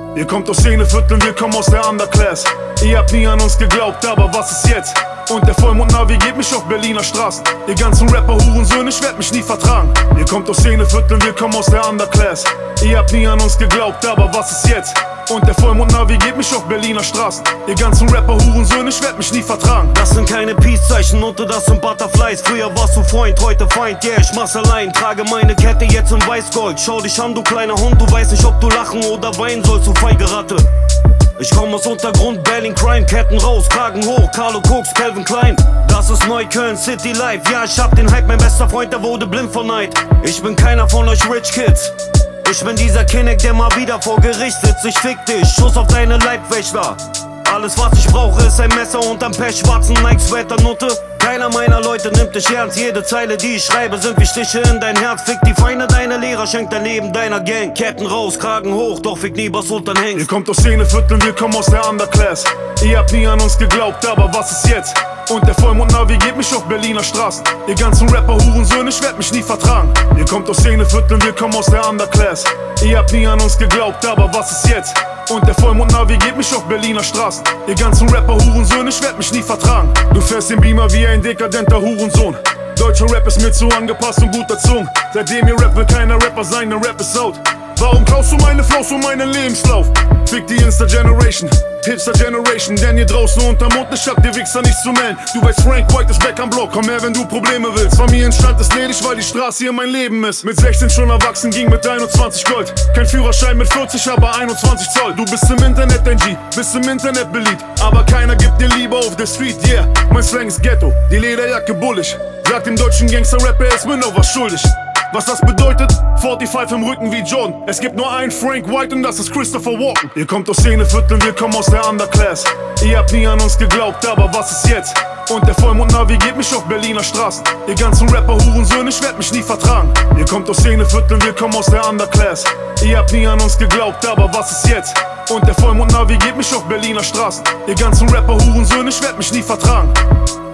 Ihr kommt aus Szenevierteln, wir kommen aus der Underclass. Ihr habt nie an uns geglaubt, aber was ist jetzt? Und der Vollmond navigiert mich auf Berliner Straßen. Ihr ganzen Rapper, Hurensöhne, ich werd mich nie vertragen. Ihr kommt aus Szenevierteln, wir kommen aus der Underclass. Ihr habt nie an uns geglaubt, aber was ist jetzt? Und der Vollmond navigiert mich auf Berliner Straßen. Ihr ganzen Rapper, Hurensöhne, ich werd mich nie vertragen. Das sind keine Peace-Zeichen, unter das sind Butterflies. Früher warst du Freund, heute Feind, yeah, ich mach's allein. Trage meine Kette jetzt in Weißgold. Schau dich an, du kleiner Hund, du weißt nicht, ob du lachen oder weinen sollst, du feige Ratte. Ich komm aus Untergrund, Berlin Crime, Ketten raus, Kragen hoch, Carlo Koks, Calvin Klein. Das ist Neukölln, City Life, ja, ich hab den Hype, mein bester Freund, der wurde blind vor Neid. Ich bin keiner von euch Rich Kids. Ich bin dieser Kinnick, der mal wieder vor Gericht sitzt. Ich fick dich, Schuss auf deine Leibwächter. Alles was ich brauche ist ein Messer und ein paar schwarzen Nike-Sweater, Nutte. Keiner meiner Leute nimmt dich ernst, jede Zeile die ich schreibe sind wie Stiche in dein Herz. Fick die Feinde deiner Lehrer, schenkt dein Leben deiner Gang. Ketten raus, Kragen hoch, doch fick nie was Sultan Hengst. Ihr kommt aus Szenevierteln, wir kommen aus der Underclass. Ihr habt nie an uns geglaubt, aber was ist jetzt? Und der Vollmond navigiert mich auf Berliner Straßen. Ihr ganzen Rapper, Hurensöhne, ich werd mich nie vertragen. Ihr kommt aus Szenevierteln, wir kommen aus der Underclass. Ihr habt nie an uns geglaubt, aber was ist jetzt? Und der Vollmond navigiert mich auf Berliner Straßen. Ihr ganzen Rapper, Hurensöhne, ich werd mich nie vertragen. Du fährst den Beamer wie ein dekadenter Hurensohn. Deutscher Rap ist mir zu angepasst und gut erzogen. Seitdem ihr Rap will keiner Rapper sein, der Rap ist out. Warum klaust du meine Flows und meinen Lebenslauf? Fick die Insta-Generation, Hipster-Generation. Denn hier draußen unterm Mond, ich hab dir Wichser nicht zu melden. Du weißt, Frank White ist back am Block, komm her, wenn du Probleme willst. Familienstand ist ledig, weil die Straße hier mein Leben ist. Mit 16 schon erwachsen, ging mit 21 Gold. Kein Führerschein mit 40, aber 21 Zoll. Du bist im Internet ein G, bist im Internet beliebt. Aber keiner gibt dir Liebe auf der Street, yeah. Mein Slang ist Ghetto, die Lederjacke bullig. Sag dem deutschen Gangster-Rapper, er ist mir noch was schuldig. Was das bedeutet? 45 im Rücken wie Jordan. Es gibt nur einen Frank White und das ist Christopher Walken. Ihr kommt aus Szenevierteln, wir kommen aus der Underclass. Ihr habt nie an uns geglaubt, aber was ist jetzt? Und der Vollmond navigiert mich auf Berliner Straßen. Ihr ganzen Rapper, Hurensöhne, ich werd mich nie vertragen. Ihr kommt aus Szenevierteln, wir kommen aus der Underclass. Ihr habt nie an uns geglaubt, aber was ist jetzt? Und der Vollmond navigiert mich auf Berliner Straßen. Ihr ganzen Rapper, Hurensöhne, ich werd mich nie vertragen.